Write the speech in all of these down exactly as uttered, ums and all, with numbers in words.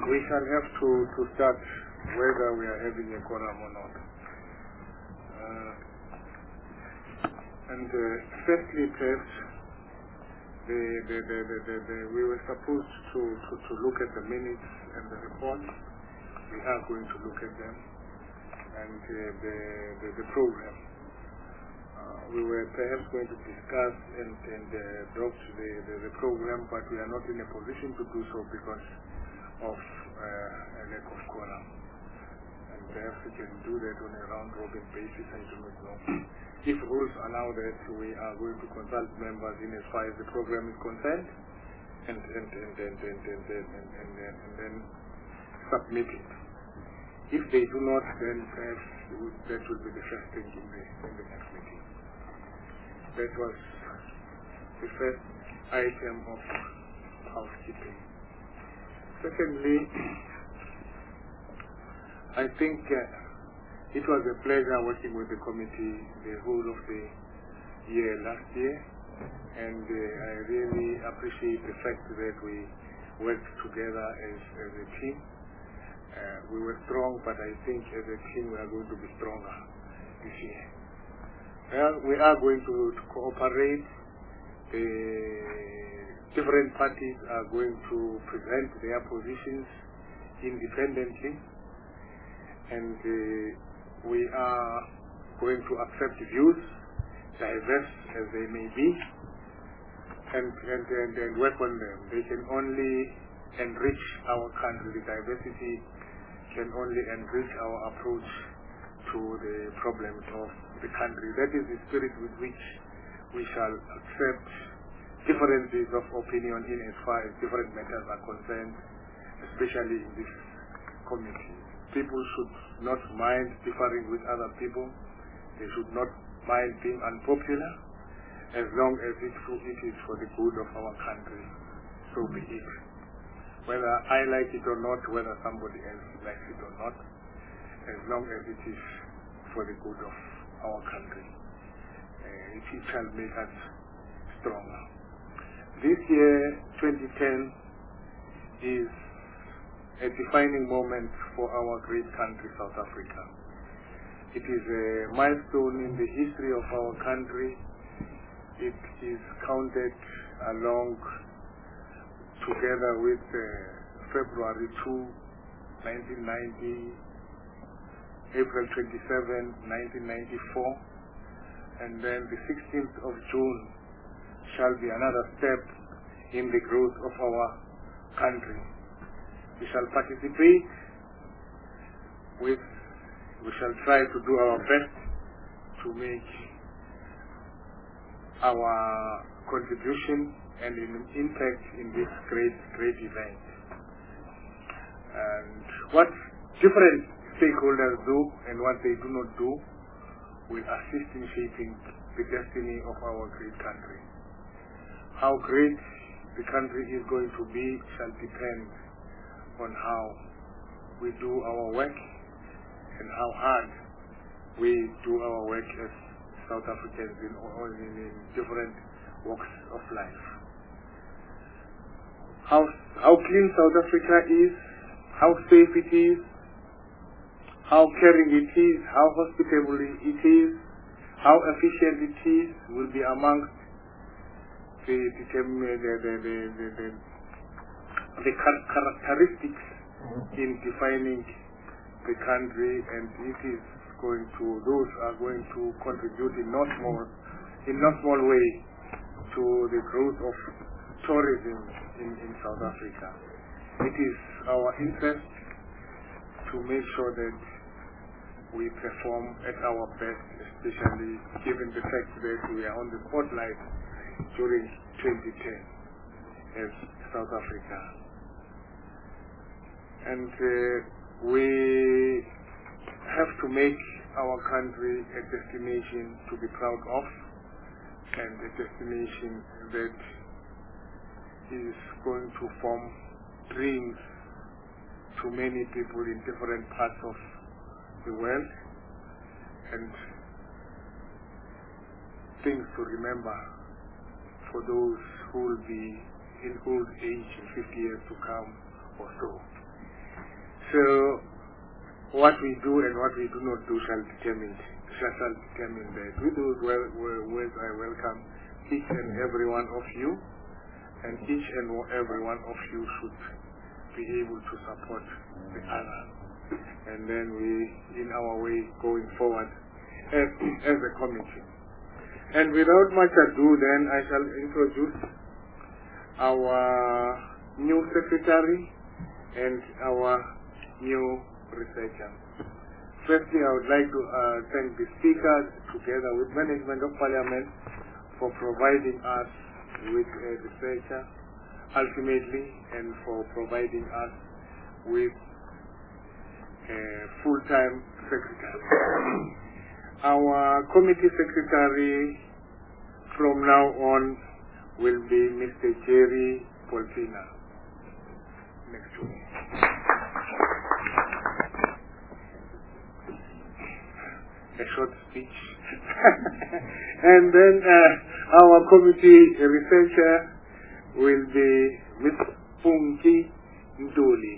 we shall have to, to start whether we are having a quorum or not. Uh, and uh, firstly, perhaps, the, the, the, the, the, the, we were supposed to, to, to look at the minutes and the reports. We are going to look at them. And uh, the, the, the program. Uh, we were perhaps going to discuss and, and uh, adopt the, the, the program, but we are not in a position to do so because of uh, a lack of quorum. And perhaps we can do that on a round-robin basis, I do not know. If rules allow that, we are going to consult members in as far as the program is concerned, and, and, and, and, and, and, and, and, and, and, and then submit it. If they do not, then perhaps that will be the first thing in the, in the next meeting. That was the first item of housekeeping. Secondly, I think uh, it was a pleasure working with the committee the whole of the year last year, and uh, I really appreciate the fact that we worked together as, as a team. Uh, we were strong, but I think as a team we are going to be stronger this year. Well, we are going to, to cooperate. The different parties are going to present their positions independently, and uh, we are going to accept views, diverse as they may be, and, and, and, and work on them. They can only enrich our country. The diversity can only enrich our approach to the problems of the country. That is the spirit with which we shall accept differences of opinion in as far as different matters are concerned, especially in this committee. People should not mind differing with other people. They should not mind being unpopular, as long as it, it is for the good of our country. So be it. Whether I like it or not, whether somebody else likes it or not, as long as it is for the good of our country. Uh, it, it shall make us stronger. This year, twenty ten, is a defining moment for our great country, South Africa. It is a milestone in the history of our country. It is counted along together with uh, February second, nineteen ninety, April twenty-seventh, nineteen ninety-four, and then the sixteenth of June shall be another step in the growth of our country. We shall participate with, we shall try to do our best to make our contribution and an impact in this great, great event. And what different stakeholders do and what they do not do will assist in shaping the destiny of our great country. How great the country is going to be shall depend on how we do our work and how hard we do our work as South Africans in, in, in different walks of life. How, how clean South Africa is, how safe it is, how caring it is, how hospitable it is, how efficient it is, will be amongst the, the, the, the, the, the, the characteristics in defining the country, and it is going to, those are going to contribute in no small, in no small way to the growth of tourism in, in South Africa. It is our interest to make sure that we perform at our best, especially given the fact that we are on the spotlight during twenty ten as South Africa. And uh, we have to make our country a destination to be proud of, and a destination that is going to form dreams to many people in different parts of the world, and things to remember for those who will be in old age in fifty years to come or so. So what we do and what we do not do shall determine shall, shall determine that. With those well, well, words, I welcome each and every one of you, and each and every one of you should be able to support the other, and then we, in our way, going forward as, as a committee. And without much ado, then I shall introduce our new secretary and our new researcher. Firstly, I would like to uh, thank the speakers together with management of Parliament for providing us with a researcher ultimately, and for providing us with a full-time secretary. Our committee secretary from now on will be Mister Jerry Poltina. Next one. A short speech. And then uh, our committee researcher will be Miz Punki Ndoli.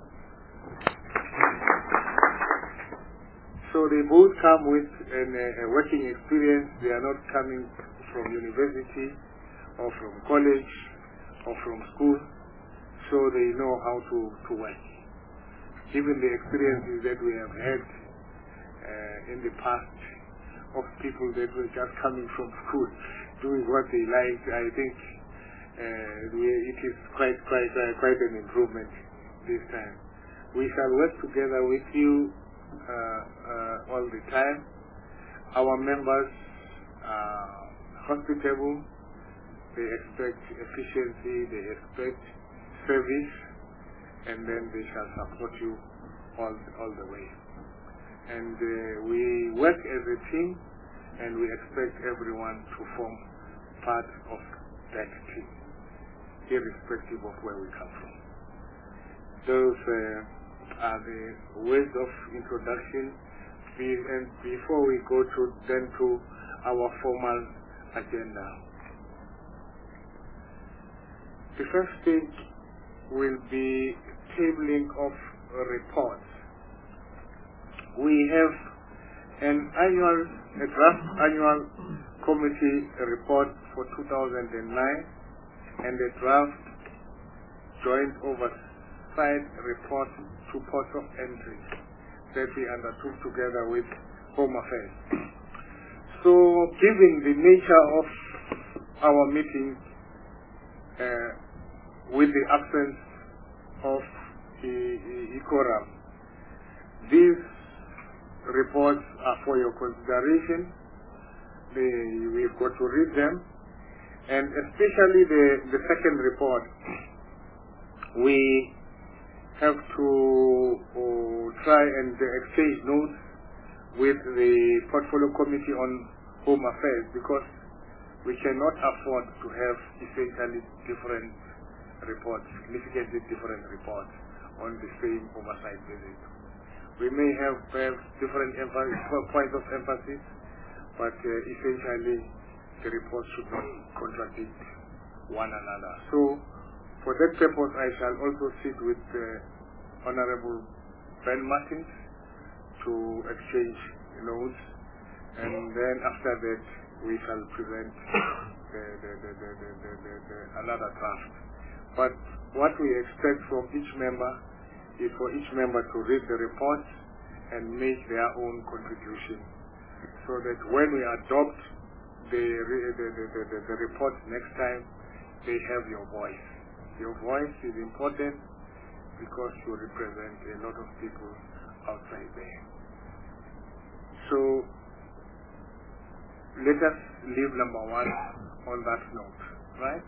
So they both come with an, uh, a working experience. They are not coming from university or from college or from school, so they know how to, to work. Even the experiences that we have had uh, in the past of people that were just coming from school doing what they liked, I think uh, we, it is quite quite uh, quite an improvement this time. We shall work together with you uh, uh, all the time. Our members are hospitable. They expect efficiency. They expect service, and then they shall support you all all the way. And uh, we work as a team, and we expect everyone to form part of that team, irrespective of where we come from. Those uh, are the words of introduction. Be, and before we go to then to our formal agenda, the first stage will be tabling of reports. We have an annual, a draft annual committee report for two thousand nine and a draft joint oversight report to ports of entry that we undertook together with Home Affairs. So, given the nature of our meetings, uh, with the absence of the quorum, these reports are for your consideration. They, we've got to read them, and especially the, the second report, we have to uh, try and exchange notes with the Portfolio Committee on Home Affairs, because we cannot afford to have essentially different reports, significantly different reports on the same oversight visit. We may have perhaps different points of emphasis, but uh, essentially the reports should not contradict one another. So, for that purpose, I shall also sit with uh, Honorable Ben Martins to exchange notes, and then after that we shall present the, the, the, the, the, the, the, the another draft. But what we expect from each member is for each member to read the report and make their own contribution, so that when we adopt the, the, the, the, the, the report next time, they have your voice. Your voice is important because you represent a lot of people outside there. So let us leave number one on that note, right?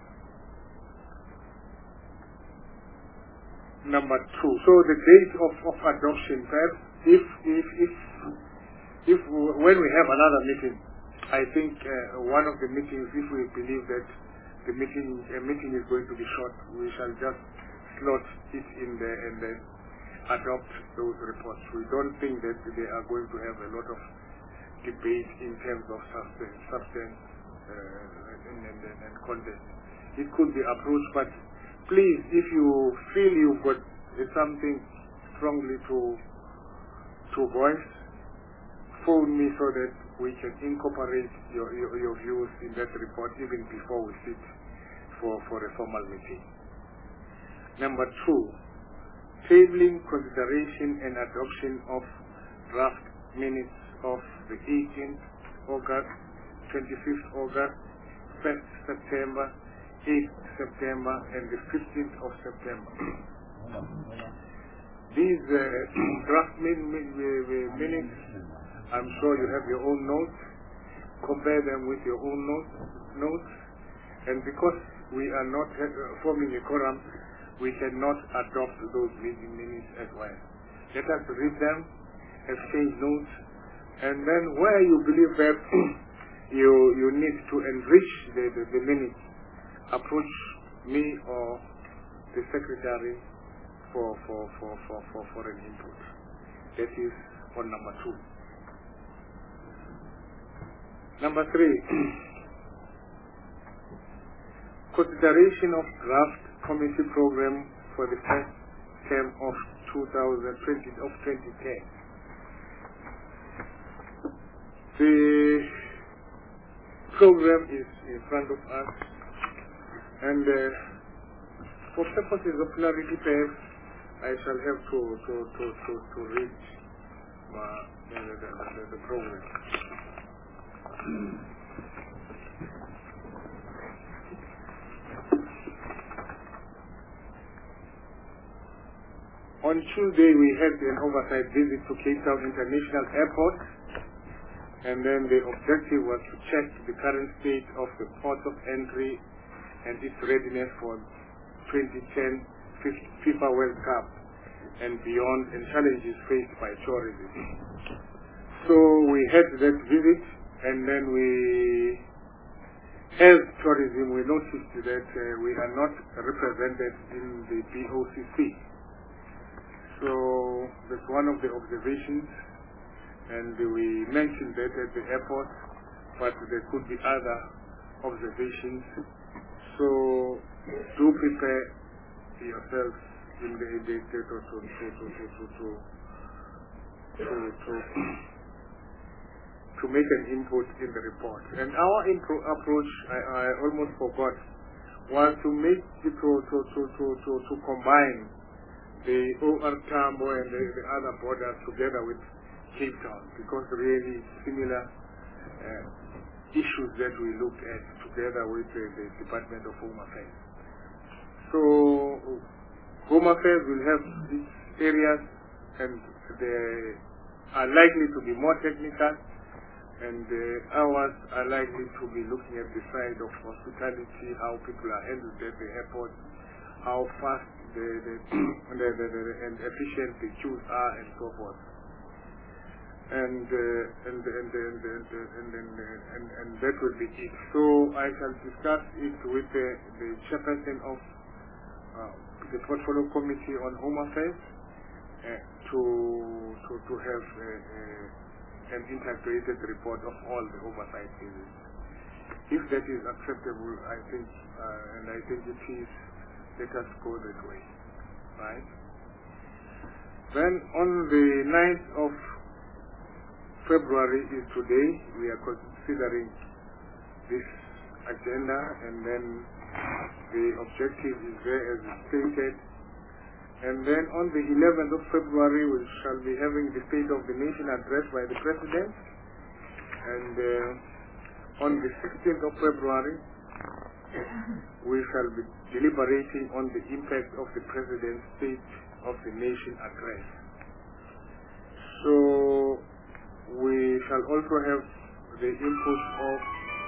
Number two, so the date of, of adoption, perhaps if, if, if, if when we have another meeting, I think uh, one of the meetings, if we believe that the meeting, a meeting is going to be short, we shall just slot it in there and then adopt those reports. We don't think that they are going to have a lot of debate in terms of substance, substance uh, and, and, and content. It could be approached, but please, if you feel you've got something strongly to to voice, phone me so that we can incorporate your, your, your views in that report even before we sit for, for a formal meeting. Number two, tabling consideration and adoption of draft minutes of the eighteenth August, twenty-fifth August, first September, eighth September, and the fifteenth of September. These uh, draft min min minutes, I'm sure you have your own notes. Compare them with your own notes. notes. And because we are not uh, forming a quorum, we cannot adopt those meeting minutes as well. Let us read them, exchange notes, and then where you believe that you you need to enrich the, the, the minutes, approach me or the secretary for for, for, for, for, for an input. That is on number two. Number three, consideration of draft committee program for the first term of two thousand twenty of twenty ten. The program is in front of us, and uh, for purposes of clarity, perhaps I shall have to to to to, to read uh, the, the, the, the program. On Tuesday, we had an oversight visit to Cape Town International Airport, and then the objective was to check the current state of the port of entry and its readiness for twenty ten FIFA World Cup and beyond, and challenges faced by tourism. So we had that visit, and then we, as tourism, we noticed that uh, we are not represented in the B O C C. So that's one of the observations, and we mentioned that at the airport, but there could be other observations. So do prepare yourself in the, in the to, to, to, to, to, to, to, to, to make an input in the report. And our impro approach, I, I almost forgot, was to make it to, to, to, to, to, to combine the O R Tambo and the, the other borders together with Cape Town, because really similar uh, issues that we looked at together with the, the Department of Home Affairs. So Home Affairs will have these areas, and they are likely to be more technical, and uh, ours are likely to be looking at the side of hospitality, how people are handled at the airport, how fast the, the, the, the, the, and efficient the queues are, and so forth. And uh, and and and and and, and, and, and that will be it. So I shall discuss it with the, the chairperson of uh, the portfolio committee on Home Affairs uh, to to to have a, a, an integrated report of all the oversight visits. If that is acceptable, I think, uh, and I think it is, let us go that way, right? Then on the ninth of February is today, we are considering this agenda, and then the objective is there as stated. And then on the eleventh of February, we shall be having the State of the Nation address by the President. And uh, on the sixteenth of February, we shall be deliberating on the impact of the President's State of the Nation address. So we shall also have the input of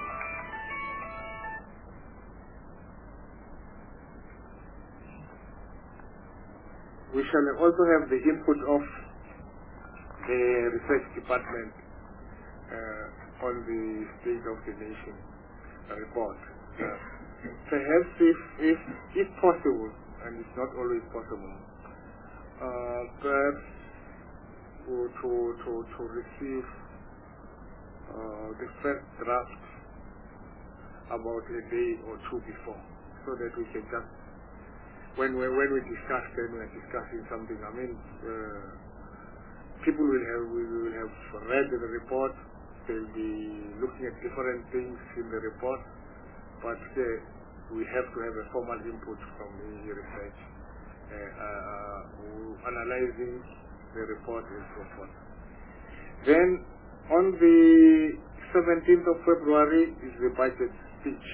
we shall also have the input of the Research Department uh, on the State of the Nation report. Uh, perhaps if, if, if possible, and it's not always possible, uh, perhaps to, to, to, to receive uh, the first draft about a day or two before, so that we can just when we, when we discuss, then we are discussing something. I mean, uh, people will have, will have read the report, they'll be looking at different things in the report, but uh, we have to have a formal input from the research, uh, uh, analyzing the report and so forth. Then on the seventeenth of February is the budget speech.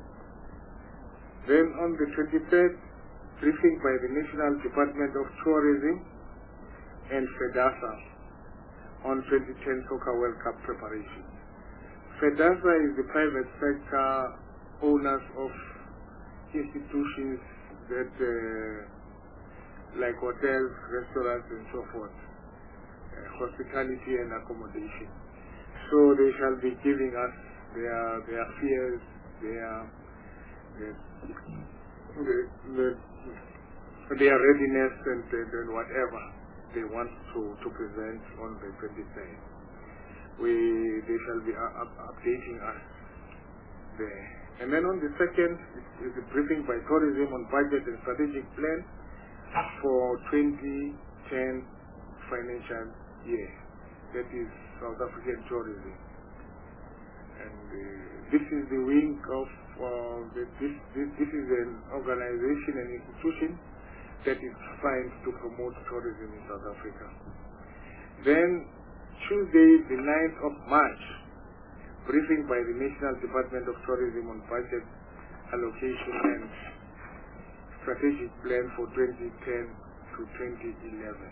Then on the twenty-third, briefing by the National Department of Tourism and FEDASA on twenty ten Soccer World Cup preparation. FEDASA is the private sector owners of institutions that uh, like hotels, restaurants and so forth, uh, hospitality and accommodation. So they shall be giving us their their fears, their their, their, their readiness and, and, and whatever they want to, to present on the twenty-third. We they shall be uh, up, updating us there. And then on the second is a briefing by tourism on budget and strategic plan for twenty ten financial year. That is South African tourism. And uh, this is the wing of, uh, the, this, this, this is an organization, an institution that is trying to promote tourism in South Africa. Then Tuesday, the ninth of March, briefing by the National Department of Tourism on budget allocation and strategic plan for twenty ten to twenty eleven.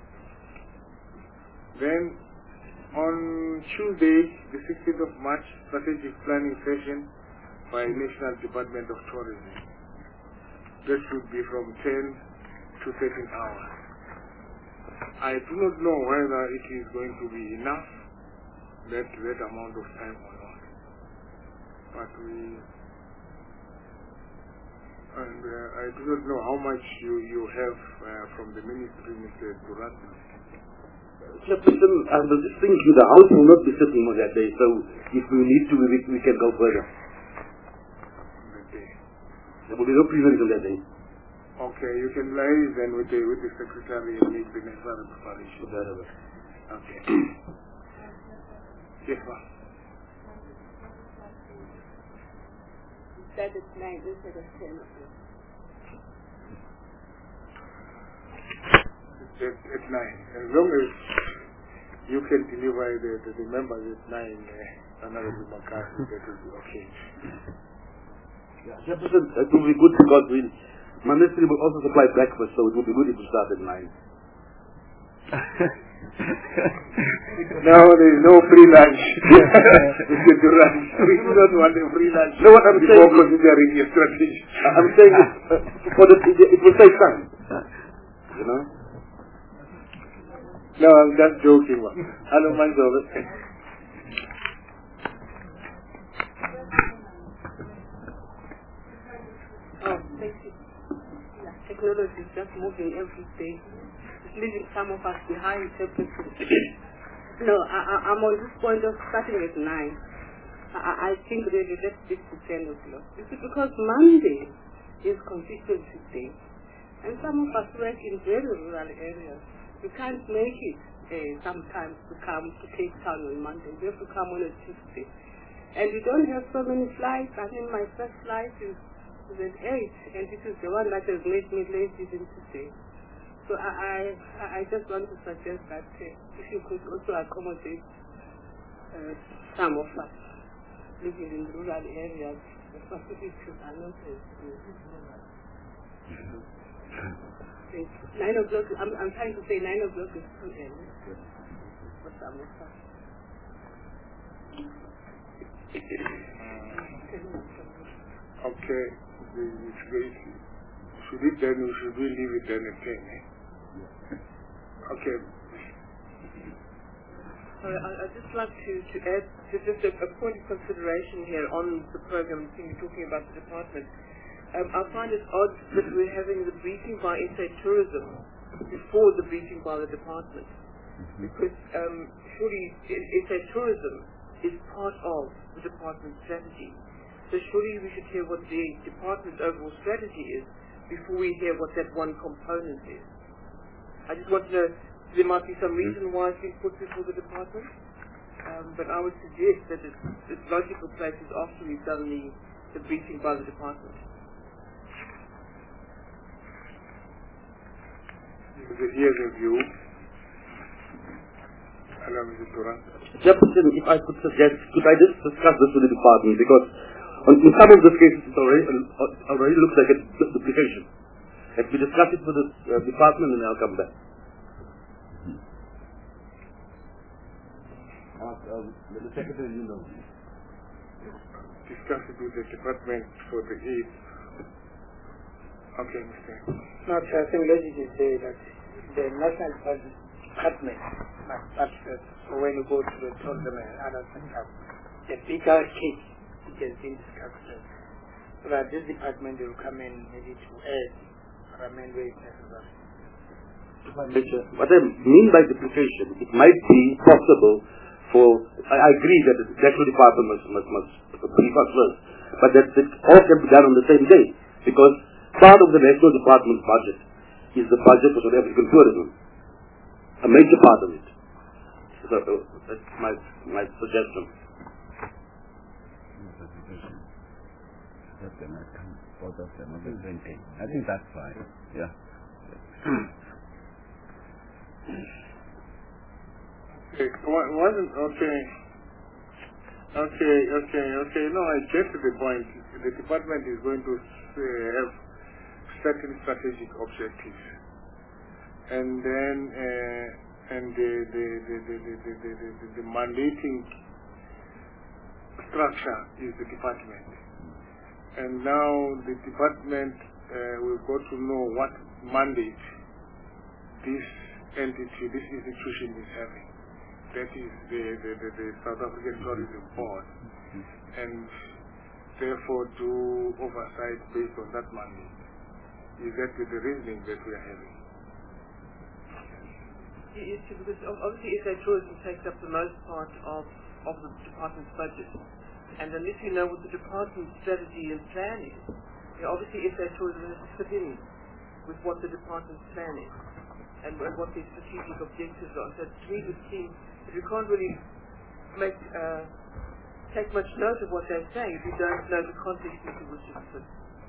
Then on Tuesday, the sixteenth of March, strategic planning session by National Department of Tourism. This should be from ten to thirteen hours. I do not know whether it is going to be enough, that, that amount of time or not. But we, and uh, I do not know how much you, you have uh, from the ministry, Mister Durant. Chairperson, I was just thinking the House will not be sitting on that day, so if we need to, we, we can go further. Okay. There will be no plenary on that day. Okay, you can liaise then with the, with the Secretary and make the necessary preparation. Okay. Yes, ma'am. That is nine instead of ten. At, at nine. As long as you can deliver the, the, the members at nine, uh, another McCarthy, that will be okay. Yeah, Chairperson, that will be good because we, my ministry will also supply breakfast, so it will be good if we start at nine. No, there is no free lunch. Mister Durant, we do not want a free lunch. No, what I'm before saying, considering your strategy. I'm saying it, uh, for the, it, it will save time. You know? No, I'm just joking. I don't mind all that. Oh, thank you. Yeah, technology is just moving every day. It's leaving some of us behind. No, I, I, I'm on this point of starting at nine. I, I think really let's stick to ten o'clock. This is because Monday is constituency day. And some of us work in very rural areas. We can't make it uh, sometimes to come to Cape Town on Monday. We have to come on a Tuesday. And we don't have so many flights. I mean, my first flight is, is at eight, and this is the one that has made me late even today. So I, I, I just want to suggest that uh, if you could also accommodate uh, some of us living in rural areas, the facilities are not as good. Nine o'clock, I'm, I'm trying to say nine o'clock is too early for some of us. Okay, it's great. Should it then, should we leave it then at ten? Eh? Okay. Sorry, I, I'd just like to, to add to just a, a point of consideration here on the program, thing you're talking about the department. Um, I find it odd that we're having the briefing by S A Tourism before the briefing by the department. Because um, surely S A Tourism is part of the department's strategy. So surely we should hear what the department's overall strategy is before we hear what that one component is. I just want to know, there might be some reason why it's been put before the department, um, but I would suggest that its, its logical place is after we've done the, the briefing by the department. The year review. Allow me to run. Jefferson, if I could suggest, could I just discuss this with the department, because on, in some of the cases it already, uh, already looks like a duplication. If we discuss it with the uh, department, then I'll come back. Uh, uh, the secretary, you know. Discuss it with the department for the aid. Okay, Mister No, I think logic is say that the national budget department must subset. So when you go to the program and other sectors, the bigger case which has been discussed, so that this department will come in maybe to add or amend where it's necessary. What I mean by duplication, it might be possible for, I, I agree that the national department must, must, must brief us first, but that it all can be done on the same day, because part of the national department's budget is the budget for South African tourism, a major part of it. So uh, that's my my suggestion. I think that's fine. Yeah. Okay, wasn't okay. Okay, okay, okay. No, I get to the point. The department is going to uh, have certain strategic objectives, and then uh, and the the the the the, the, the, the, the mandating structure is the department, and now the department uh, will go to know what mandate this entity, this institution is having. That is the, the, the, the South African Tourism Board, and therefore do oversight based on that mandate. Is that the reasoning that we are having? Yes, because obviously S A Tourism takes up the most part of, of the department's budget, and unless you know what the department's strategy and plan is, you know, obviously S A Tourism has to fit in with what the department's plan is and what their strategic objectives are. So to me it would seem that we can't really make uh, take much note of what they're saying if you don't know the context into which it fits.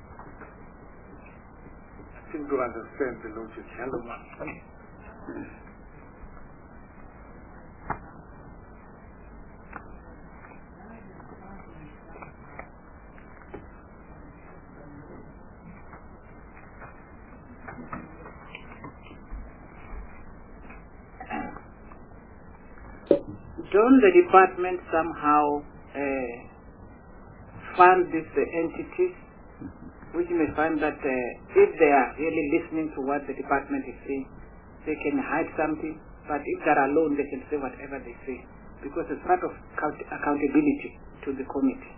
I seem to understand the logic. Hello, ma'am. Don't the department somehow uh, fund these uh, entities, which may find that uh, if they are really listening to what the department is saying, they can hide something, but if they're alone, they can say whatever they say, because it's part of account accountability to the committee.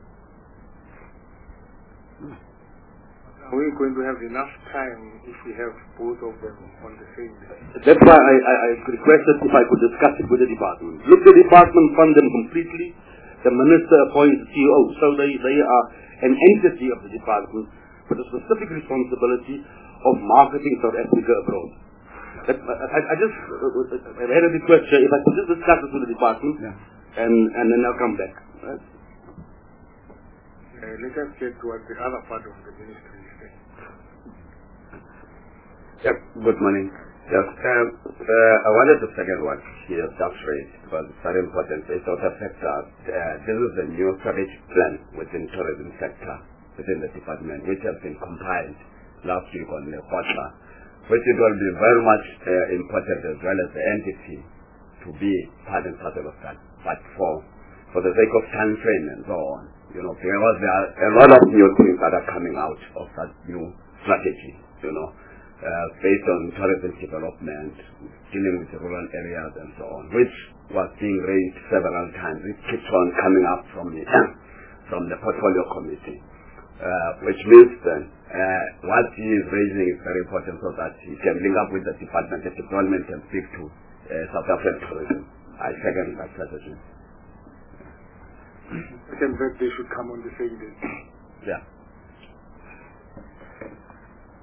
Are we going to have enough time if we have both of them on the same day? That's why I, I, I requested if I could discuss it with the department. Look, the department fund them completely. The minister appoints the C E O, so they, they are an entity of the department with a specific responsibility of marketing South Africa abroad. That, I, I just uh, I had a request, if I could just discuss it with the department, yeah. and, and then I'll come back. Right? Uh, let us get to what the other part of the ministry is saying. Yep, good morning. Yes, um, uh, I wanted to second what he has just raised because it's very important. It also affects us. Uh, this is a new strategic plan within the tourism sector, within the department, which has been compiled last week on the quarter, which it will be very much uh, important as well as the entity to be part and parcel of that. But for, for the sake of time frame and so on, you know, because there are a lot of new things that are coming out of that new strategy, you know, uh, based on tourism development, dealing with the rural areas and so on, which was being raised several times. It keeps on coming up from the from the portfolio committee, uh, which means then uh, what he is raising is very important so that he can link up with the Department of Development and speak to uh, South African tourism. I second that strategy. Second, that they should come on the same day. Yeah.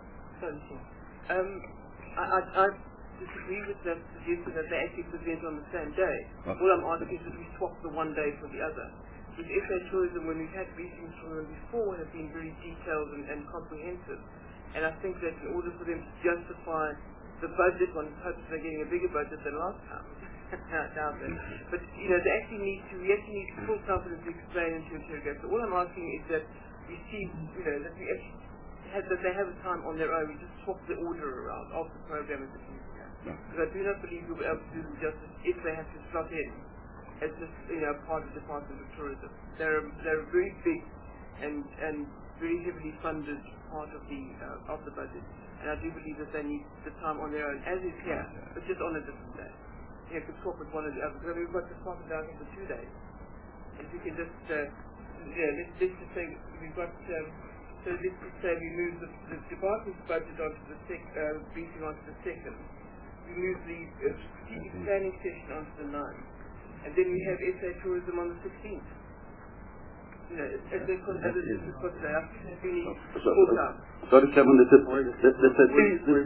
Um, I, I, I disagree with the suggestion that they actually present on the same day. Okay. All I'm asking is that we swap the one day for the other. With F A Tourism, when we've had briefings from them before, have been very detailed and, and comprehensive. And I think that in order for them to justify the budget, one hopes they're getting a bigger budget than last time. I doubt that. But, you know, they actually need to, we actually need full confidence to explain and to interrogate. So all I'm asking is that we see, you know, that we actually have, that they have a time on their own. We just swap the order around of the program as a future. Because I do not believe we'll be able to do them justice if they have to slot in as just, you know, part of the Department of Tourism. They're, they're a very big and, and very heavily funded part of the, uh, of the budget. And I do believe that they need the time on their own, as is here, but just on a different day. You know, could swap with one or the other. Because I mean, we've got this part down here for two days. And if we can just, uh, yeah, let's, let's just say we've got, um, so let's just say we move the, the department's budget onto the sec, uh, briefing onto the second. We move the uh, strategic planning session onto the ninth. And then we have S A Tourism on the sixteenth. You know, as they consider this is what they are. We need full time. Sorry, Chairman, this is, this, this, this, Wait, wait.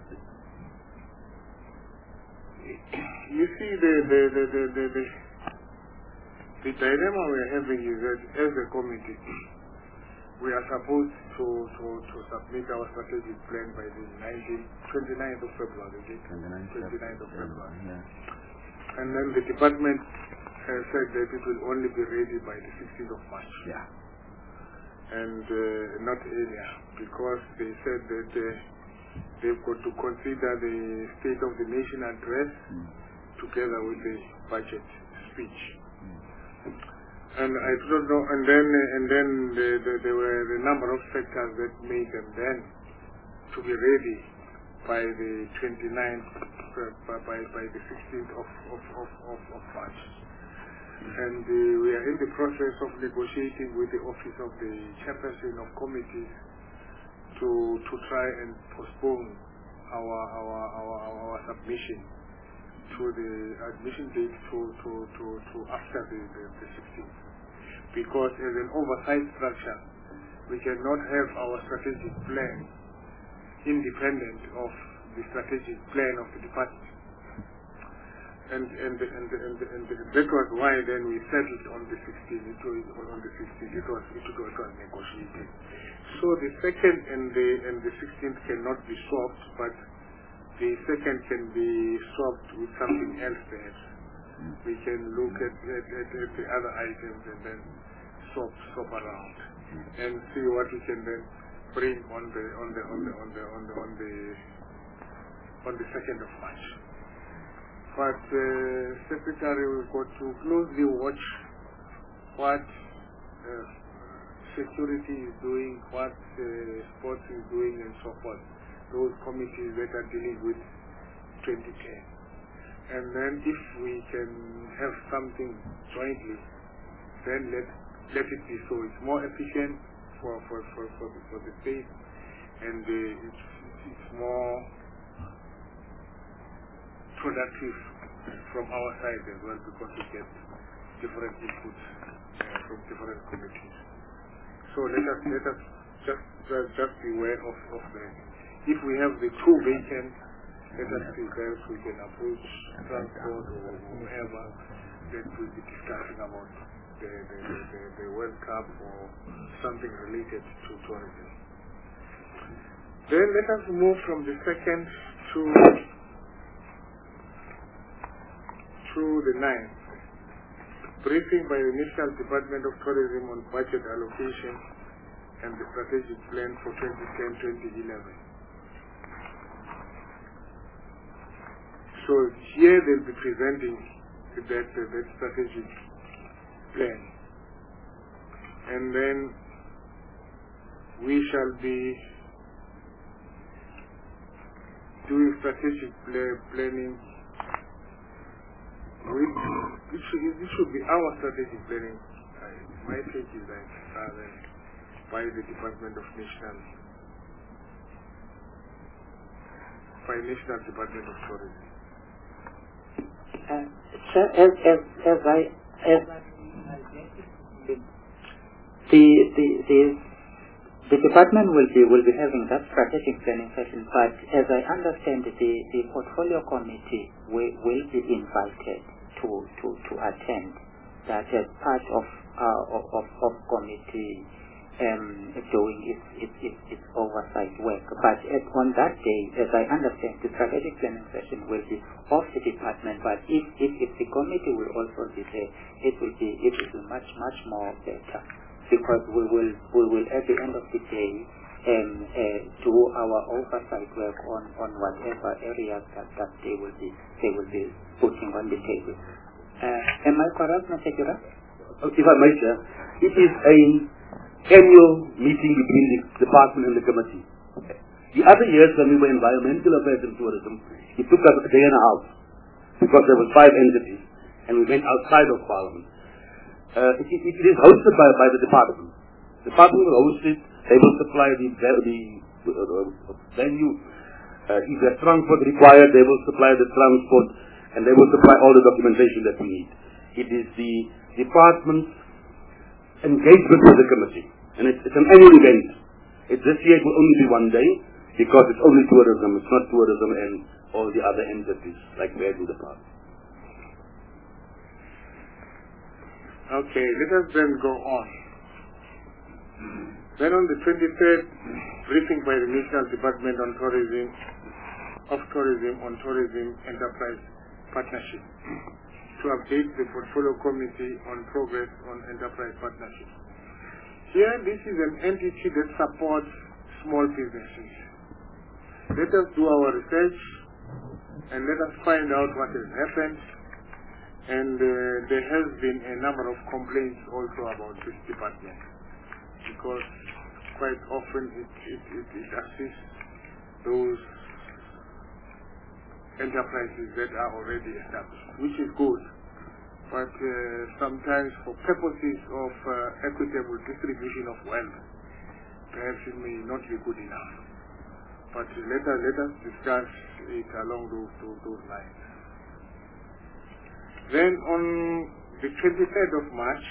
You see, the the the the the, the, the dilemma we're having is that as a committee, we are supposed to, to, to submit our strategic plan by the nineteenth, twenty-ninth of February, is it? twenty-ninth of February. Yeah. And then the department has said that it will only be ready by the sixteenth of March. Yeah. And uh, not earlier, because they said that uh, they've got to consider the State of the Nation address mm. together with the budget speech. Mm. And I don't know, and then uh, and then the, the, there were a number of factors that made them then to be ready by the twenty-ninth, uh, by, by the sixteenth of, of, of, of, of March. And uh, we are in the process of negotiating with the office of the chairperson of committees to to try and postpone our our our, our submission to the admission date to to to, to after the, the, the sixteenth, because as an oversight structure we cannot have our strategic plan independent of the strategic plan of the department. And and and and, and, and that was why then we settled on the sixteenth. It was on the sixteenth. It was it was, it was negotiated. So the second and the and the sixteenth cannot be swapped, but the second can be swapped with something else. Perhaps we can look at at, at, at the other items and then swap swap around and see what we can then bring on the on the on the on the on the on the on the second of March. But uh, Secretary, we've got to closely watch what uh, security is doing, what uh, sports is doing, and so forth. Those committees that are dealing with twenty ten. And then if we can have something jointly, then let let it be so. It's more efficient for for for for the, for the state, and uh, it's it's more productive from our side as well, because we get different inputs uh, from different committees. So let us let us just just, just be aware of, of that. If we have the two vacant, let us see if we can approach transport or whoever that will be discussing about the the, the, the, the World Cup or something related to tourism. Then let us move from the second to to the ninth. Briefing by the National Department of Tourism on budget allocation and the strategic plan for twenty ten to twenty eleven. So here they'll be presenting that, uh, that strategic plan. And then we shall be doing strategic play, planning. With, it, should, it should be our strategic planning. Uh, my take is that rather by the Department of National, by National Department of Tourism. Uh, sir, as as as I as I, the the the the department will be will be having that strategic planning session, but as I understand it, the, the portfolio committee will, will be invited to, to, to attend that as part of uh, of, of, of committee um, doing its, its, its, its oversight work. But at, on that day, as I understand, the strategic planning session will be of the department, but if, if, if the committee will also be there, it will be it will be much, much more better, because we will we will at the end of the day um, uh, do our oversight work on, on whatever areas that, that they will be they will be putting on the table. Uh, am I correct, Mister Jura? If I may, sir, it is an annual meeting between the department and the committee. The other years when we were environmental affairs and tourism, it took us a day and a half because there were five entities and we went outside of Parliament. Uh, it, it, it is hosted by, by the department. The department will host it. They will supply the, the uh, venue. Uh, if there's transport required, they will supply the transport, and they will supply all the documentation that we need. It is the department's engagement with the committee, and it's, it's an annual event. It, this year it will only be one day because it's only tourism. It's not tourism and all the other entities like we had in the past. Okay, let us then go on. Then on the twenty-third, briefing by the National Department on Tourism, of Tourism on Tourism Enterprise Partnership to update the Portfolio Committee on progress on enterprise partnership. Here, this is an entity that supports small businesses. Let us do our research and let us find out what has happened. And uh, there has been a number of complaints also about this department, because quite often it, it, it, it assists those enterprises that are already established, which is good. But uh, sometimes for purposes of uh, equitable distribution of wealth, perhaps it may not be good enough. But uh, let, us, let us discuss it along those, those, those lines. Then on the twenty-third of March,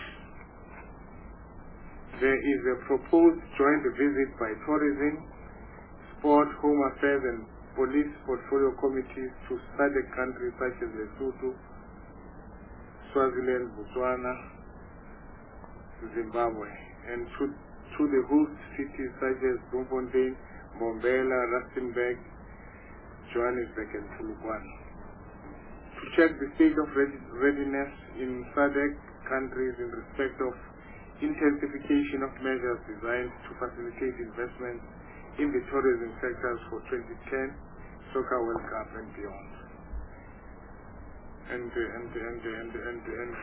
there is a proposed joint visit by Tourism, Sport, Home Affairs and Police Portfolio Committees to SADC countries such as Lesotho, Swaziland, Botswana, Zimbabwe, and to, to the host cities such as Bloemfontein, Mbombela, Rustenburg, Johannesburg and Polokwane, to check the state of readiness in SADC countries in respect of intensification of measures designed to facilitate investment in the tourism sectors for twenty ten, Soccer World Cup and beyond. And, uh, and, and, and, and, and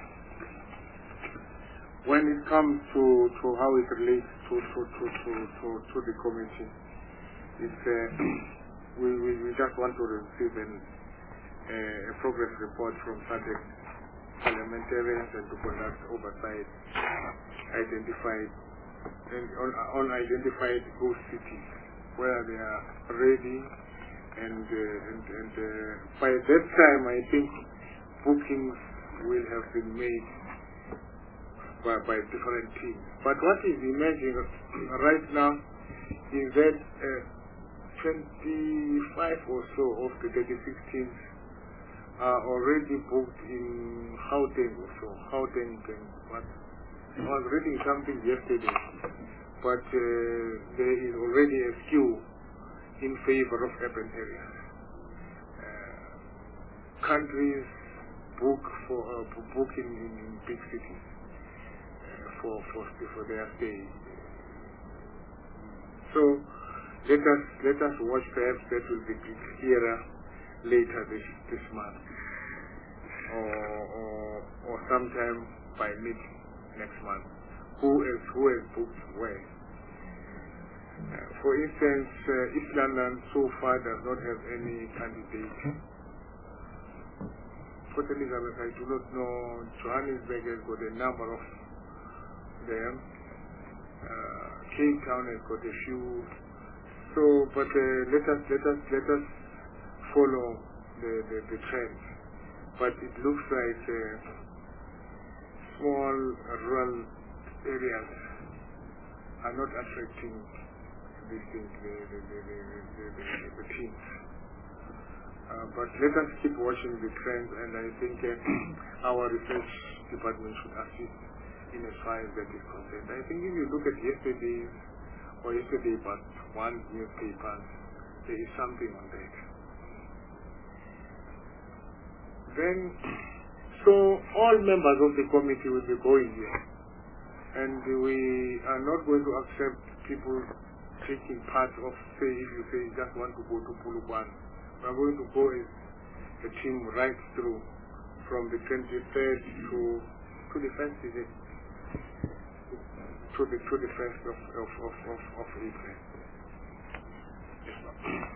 when it comes to, to how it relates to, to, to, to, to, to the committee, it's, uh, we, we, we just want to receive an Uh, a progress report from SADC parliamentarians and to conduct oversight identified and on, on identified host cities where they are ready, and uh, and, and uh, by that time I think bookings will have been made by, by different teams. But what is emerging right now is that uh, twenty-five or so of the thirty-six teams are already booked in Gauteng or so. Gauteng and what? I was reading something yesterday, but uh, there is already a skew in favor of urban areas. Uh, countries book for uh, booking in, in big cities uh, for for for their stay. So let us let us watch. Perhaps that will be clearer later this this month, or or, or sometime by mid next month. Who is who has booked where? Uh, for instance, uh, East London so far does not have any candidate. Port Elizabeth, I do not know. Johannesburg has got a number of them. Uh, Cape Town has got a few. So, but uh, let us let us let us follow the the, the trend. But it looks like uh, small rural areas are not attracting these things, the, the, the, the, the, the, the teams. Uh, but let us keep watching the trends, and I think uh, our research department should assist in as far as that is concerned. I think if you look at yesterday's or yesterday but one newspaper, there is something on that. Then, so all members of the committee will be going here, and we are not going to accept people taking part of, say, if you say you just want to go to Polokwane. We are going to go as a team right through from the twenty-third to to the first is it? to the to the first of of of of, of April. Yes, sir.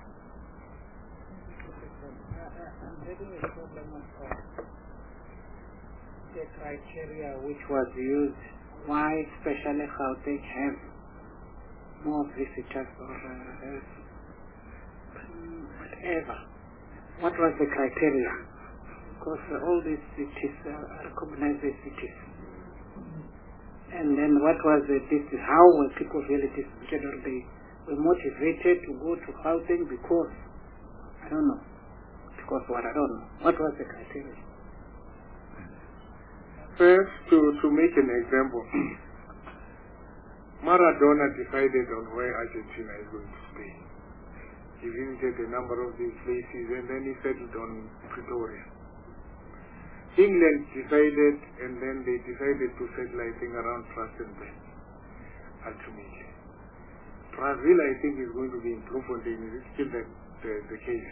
I'm having a problem of uh, the criteria which was used. Why especially Gauteng have more visitors or uh, whatever. What was the criteria? Because uh, all these cities uh, are recognized as cities. And then what was the distance? How were people really distributed? Or they were motivated to go to Gauteng because, I don't know, because what, I don't know. What was the criteria? First, to, to make an example, Maradona decided on where Argentina is going to stay. He visited a number of these places and then he settled on Pretoria. England decided, and then they decided to settle, I think, around Rustenburg, ultimately. Brazil, I think, is going to be in Bloemfontein. Is it still the, the, the case?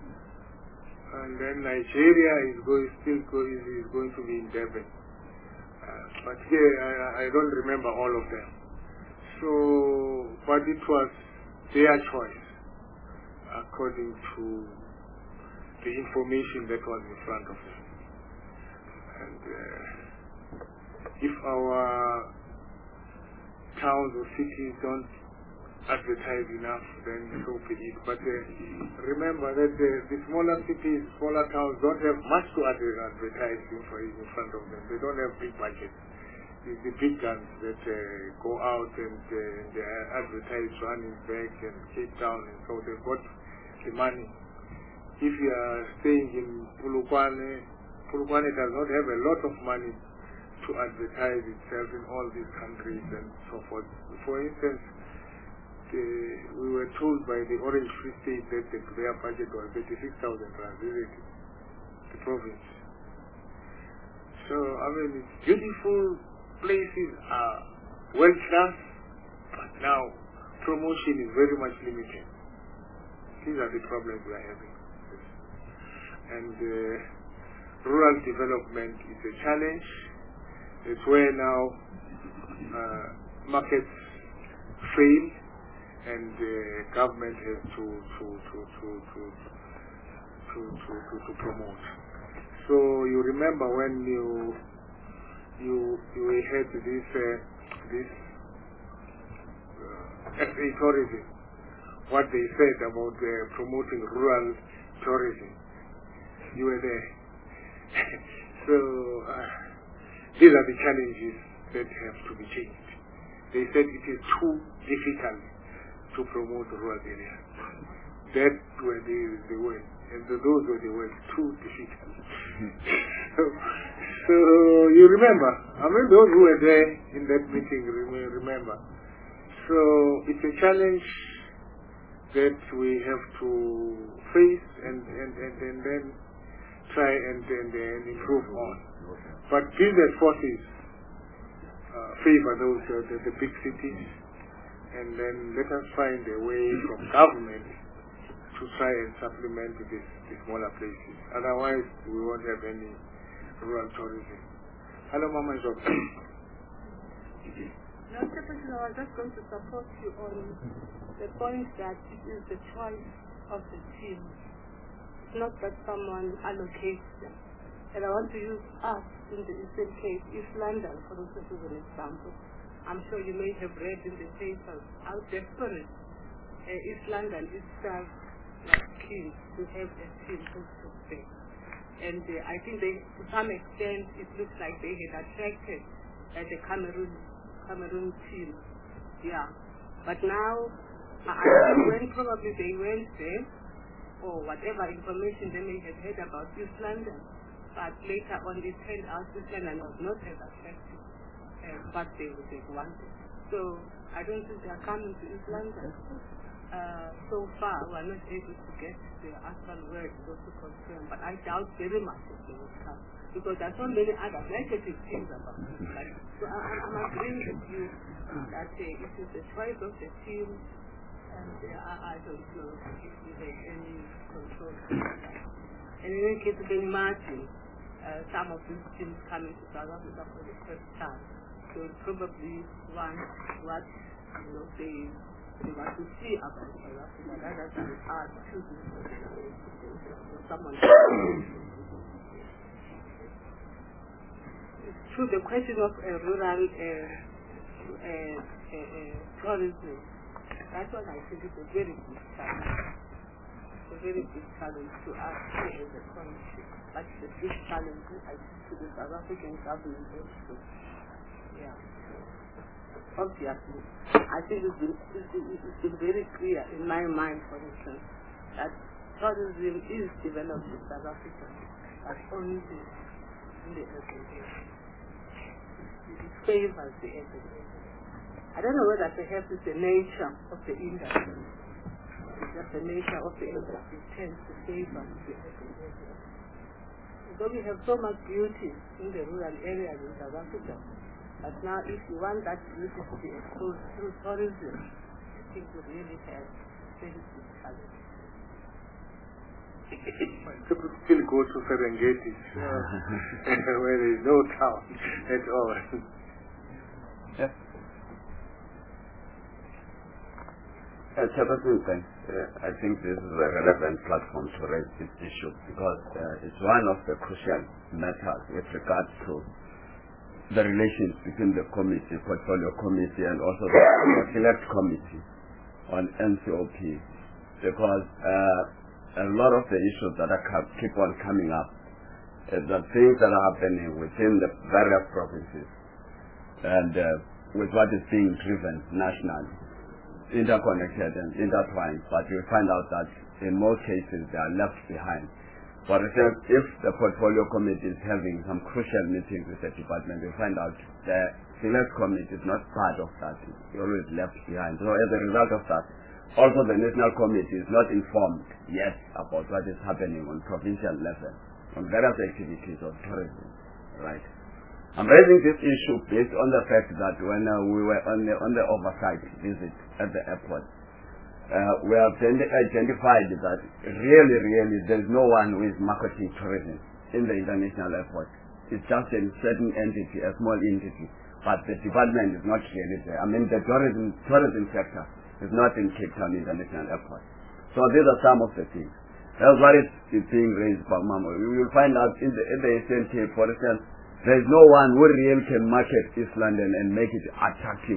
And then Nigeria is going, still go, is, is going to be in Durban. Uh, but here, I, I don't remember all of them. So, but it was their choice, according to the information that was in front of them. And uh, if our towns or cities don't advertise enough, then so be it. But uh, remember that uh, the smaller cities, smaller towns don't have much to advertise in front of them. They don't have big budgets. It's the big guns that uh, go out and uh, they advertise Johannesburg and Cape Town, and so they've got the money. If you are staying in Polokwane, Polokwane does not have a lot of money to advertise itself in all these countries and so forth. For instance, the, we were told by the Orange Free State that the, their budget was thirty-six thousand rand, isn't it? The province. So, I mean, it's beautiful, places are well class, but now promotion is very much limited. These are the problems we are having. And uh, rural development is a challenge. It's where now uh, markets fail, and uh, government has to to to to to to, to, to, to promote. So you remember when you you you had this uh, this uh, S A tourism, what they said about uh, promoting rural tourism. You were there. So uh, these are the challenges that have to be changed. They said it is too difficult to promote rural areas. That were the, the words, and the, those were the words, too difficult. so, so you remember, I mean those who were there in that meeting remember. So it's a challenge that we have to face and, and, and, and then try and, and, and improve on. But business forces uh, favor those uh, the, the big cities, and then let us find a way from government to try and supplement this, the smaller places. Otherwise, we won't have any rural tourism. Hello, Mama Job. No, Secretary, I was just going to support you on the point that it is the choice of the team. It's not that someone allocates them. And I want to use us in the Eastern Cape, East London, for instance, as an example. I'm sure you may have read in the papers how desperate uh, East London is served like keen to have a team to stay. And uh, I think they, to some extent, it looks like they had attracted uh, the Cameroon Cameroon team yeah. But now, I think when probably they went there, or whatever information they may have heard about East London, but later on it turned out East London was not as attractive as what they would have wanted. So I don't think they are coming to East London. Uh, so far, we are not able to get the actual word to confirm, but I doubt very much that they will come, because there are so many other negative things about it. Like, so I, I'm agreeing with you that uh, it is the choice of the team, and uh, I, I don't know if we have any control. And in any case, Ben Martin, uh, some of these teams coming to South Africa for the first time, so probably want what you know they. They want to see about South Africa rather than us choosing for someone. It's true, the question of uh, rural uh, uh, uh, uh, tourism, that's what I think is a very big challenge. It's a very big challenge to us here as a country. That's the big challenge I think to the South African government also. Yeah. Obviously, I think it's been, it's, been, it's been very clear in my mind, for instance, that tourism is developed in South Africa, but only in the urban area. It favors the urban area. I don't know whether perhaps it's the nature of the industry. It's just the nature of the industry tends to favor the urban area. Although we have so much beauty in the rural areas in South Africa, but now, if you want that beauty to be exposed through tourism, I think we really have very big challenges. People still go to Serengeti, where there is no town at all. Yes. Uh, Chairperson, thanks. Uh, I think this is a relevant platform to raise this issue, because uh, it's one of the crucial matters with regard to the relations between the committee, portfolio committee, and also the, the select committee on N C O P, because uh, a lot of the issues that are keep on coming up is the things that are happening within the various provinces and uh, with what is being driven nationally, interconnected and intertwined, but you find out that in most cases they are left behind. For example, if the portfolio committee is having some crucial meetings with the department, we find out the select committee is not part of that. It's always left behind. So as a result of that, also the national committee is not informed yet about what is happening on provincial level, on various activities of tourism. Right. I'm raising this issue based on the fact that when uh, we were on the, on the oversight visit at the airport, Uh, we have identified that really, really there is no one who is marketing tourism in the international airport. It's just a certain entity, a small entity, but the department is not really there. I mean, the tourism tourism sector is not in Cape Town International Airport. So these are some of the things. That's what is, is being raised by Mamo. We will find out in the, in the Eastern Cape, for instance, there is no one who really can market East London and make it attractive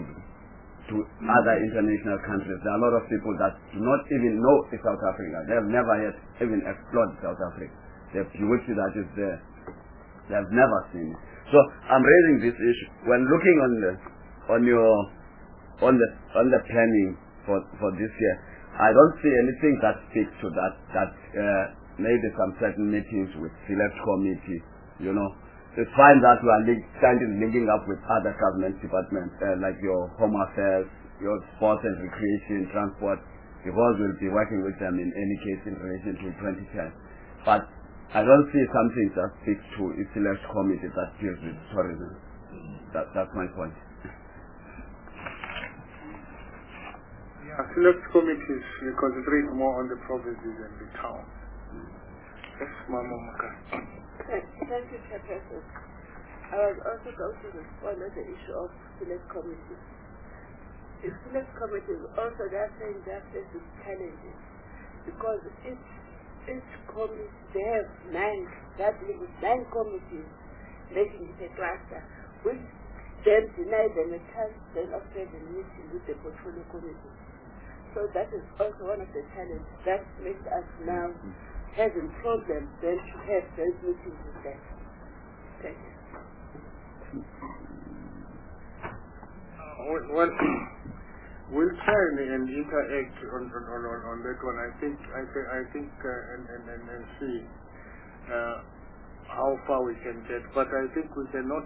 to other international countries. There are a lot of people that do not even know South Africa. They have never yet even explored South Africa. The beauty that is there, they have never seen it. So I'm raising this issue. When looking on the on your on the on the planning for for this year, I don't see anything that speaks to that. That uh, maybe some certain meetings with select committee, you know. It's fine that we are link, starting linking up with other government departments uh, like your Home Affairs, your Sports and Recreation, Transport, because we'll be working with them in any case in relation to twenty ten. But I don't see something that speaks to a select committee that deals with tourism. That, that's my point. Yeah, select committees concentrate more on the provinces and the towns. Yes, Mama Maka. Thank you, Chairperson. I was also going to respond on the issue of select committees. The select committees also, they are saying they are facing challenges because each, each committee, they have nine, that with nine committees making it a cluster, which then deny them a chance then of having a meeting with the portfolio committee. So that is also one of the challenges that makes us now having problems then to have those meetings with them. Thank you. Uh, one, we'll try and, and interact on, on, on, on that one. I think I, th- I think uh, and, and, and, and see uh, how far we can get. But I think we cannot.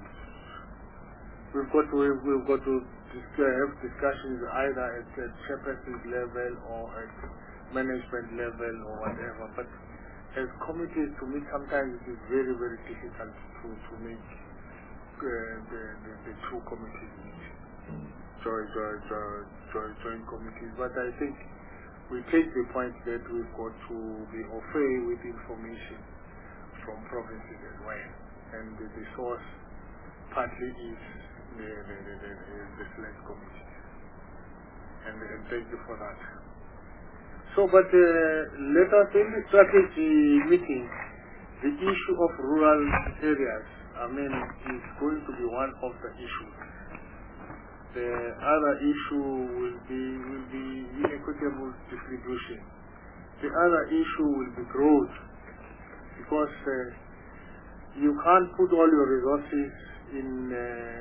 We've got to we've, we've got to dis- have discussions either at, at chairperson's level or at management level or whatever. But as committees, to me, sometimes it is very very difficult to to make uh, the, the the two committees meet. Joint, joint, joint, joint, joint committees, but I think we take the point that we've got to be au fait with information from provinces as well, and the, the source partly is the, the, the, the, the select committee, and, and thank you for that. So, but uh, let us in the strategy meeting, the issue of rural areas, I mean, is going to be one of the issues. The other issue will be will be equitable distribution. The other issue will be growth, because uh, you can't put all your resources in uh,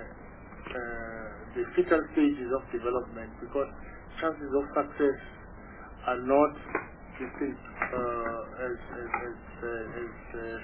uh, the fetal stages of development, because chances of success are not uh, as as as, uh, as,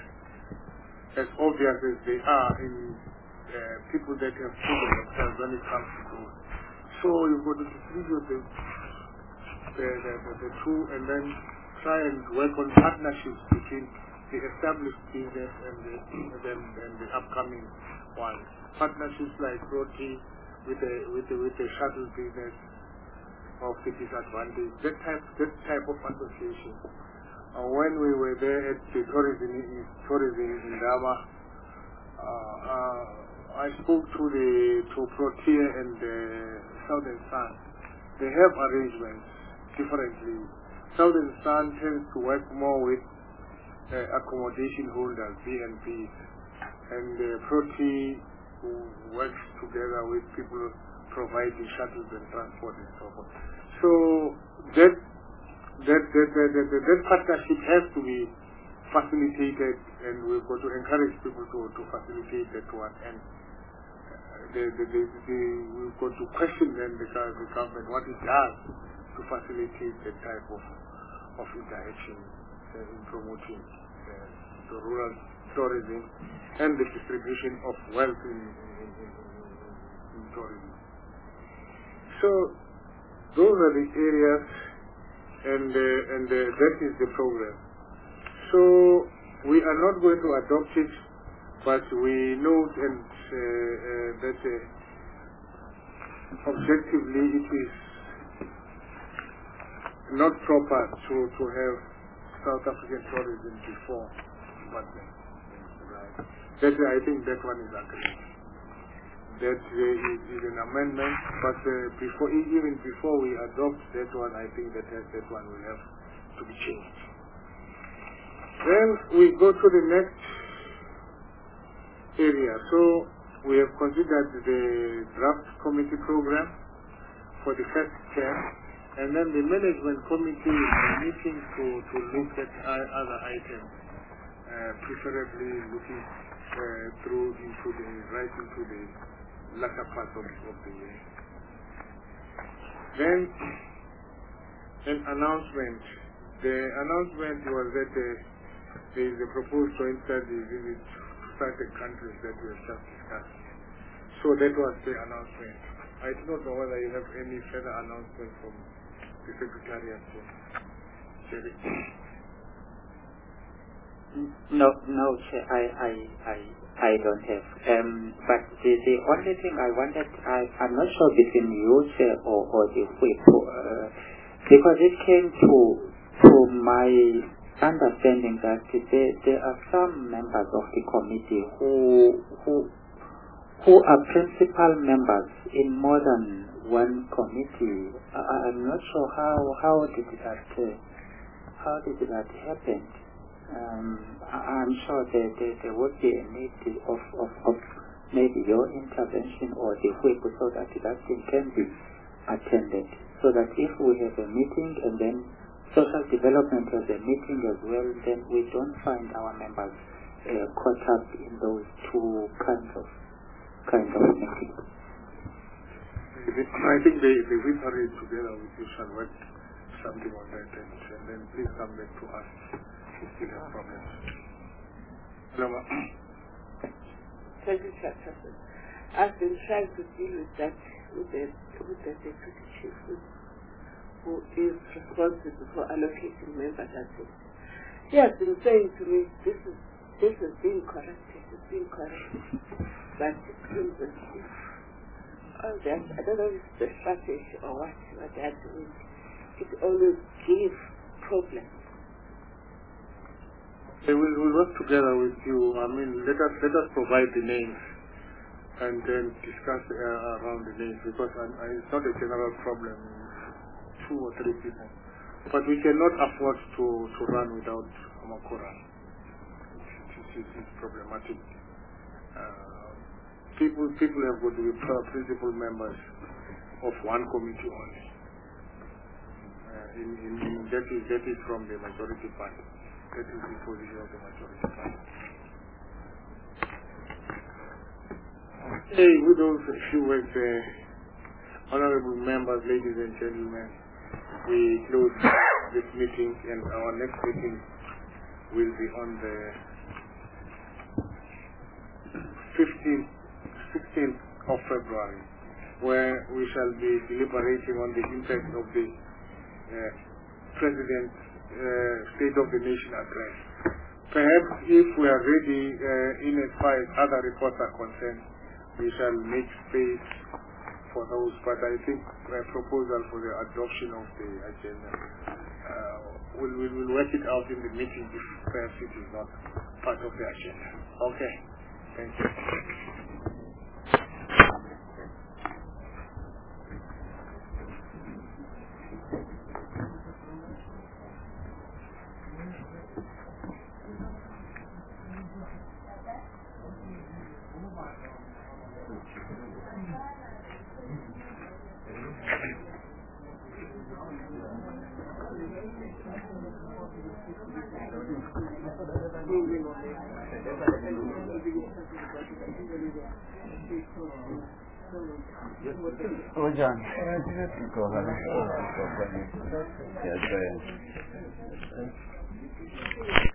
uh, as obvious as they are in Uh, people that have proven themselves when it comes to growth. So you've got to distribute the, the, the, the, the two and then try and work on partnerships between the established business and the, and the, and the upcoming ones. Partnerships like Roti with the, with the, with the shuttle business of the disadvantaged, that type, that type of association. Uh, when we were there at the tourism, tourism in Dama, uh, uh, I spoke to the to Protea and the Southern Sun. They have arrangements differently. Southern Sun tends to work more with uh, accommodation holders, B and Bs, and uh, Protea works together with people providing shuttles and transport and so forth. So that that that that, that, that, that partnership has to be facilitated, and we've got to encourage people to, to facilitate that one. And The, the, the, the, we've got to question then the, the government what it does to facilitate that type of, of interaction uh, in promoting uh, the rural tourism and the distribution of wealth in, in, in, in, in tourism. So those are the areas, and uh, and uh, that is the program. So we are not going to adopt it, but we note and uh, uh, that uh, objectively it is not proper to, to have South African tourism before, but uh, right. That uh, I think that one is agreed. That uh, is, is an amendment, but uh, before even before we adopt that one, I think that uh, that one will have to be changed. Then we go to the next area. So we have considered the draft committee program for the first term, and then the management committee is meeting to, to look at other items, uh, preferably looking uh, through into the right into the latter part of, of the year. Then an announcement. The announcement was that uh, there is a proposed joint study visit to certain countries that we have just discussed. So that was the announcement. I do not know whether you have any further announcement from the Secretariat. Jerry. No, no, Chair, I, I, I, I don't have. Um, but the, the only thing I wanted, I, I'm not sure between you, Chair, or, or the whip, uh, because it came to to my understanding that there, there are some members of the committee who who who are principal members in more than one committee. I, I'm not sure how how did that uh, how did that happen. Um, I, I'm sure there, there there would be a need of, of, of maybe your intervention or the whip so that that thing can be attended. So that if we have a meeting and then social development has a meeting as well, then we don't find our members uh, caught up in those two kinds of kind of meetings. I think the, the whippery together with you shall work something on that, and, and then please come back to us if you have problems. Hello, ma. Thank you, Chairperson. I've been trying to deal with that with the with the deputy chief who, who is responsible for allocating members at it. He has been saying to me, this is this is being corrected, it's being corrected. But it seems as if all that, I don't know if it's the strategy or what, what they're doing, it always gives problems. They will we'll work together with you. I mean, let us let us provide the names and then discuss uh, around the names, because I, I, it's not a general problem, two or three people. But we cannot afford to, to run without Amakora. It's, it's, it's problematic. Uh, people people have got to be principal members of one committee only. Uh, in, in, in, that is that is from the majority party. That is the position of the majority party. Hey, with those few words, uh, honorable members, ladies and gentlemen, we close this meeting, and our next meeting will be on the fifteenth, sixteenth of February, where we shall be deliberating on the impact of the uh, President's uh, State of the Nation address. Perhaps if we are ready, uh, in as far as other reports are concerned, we shall make space for those, but I think a proposal for the adoption of the agenda, uh, we'll, we'll, we'll work it out in the meeting if perhaps it is not part of the agenda. Okay, thank you. Oh, John. Go ahead. Yes, go ahead.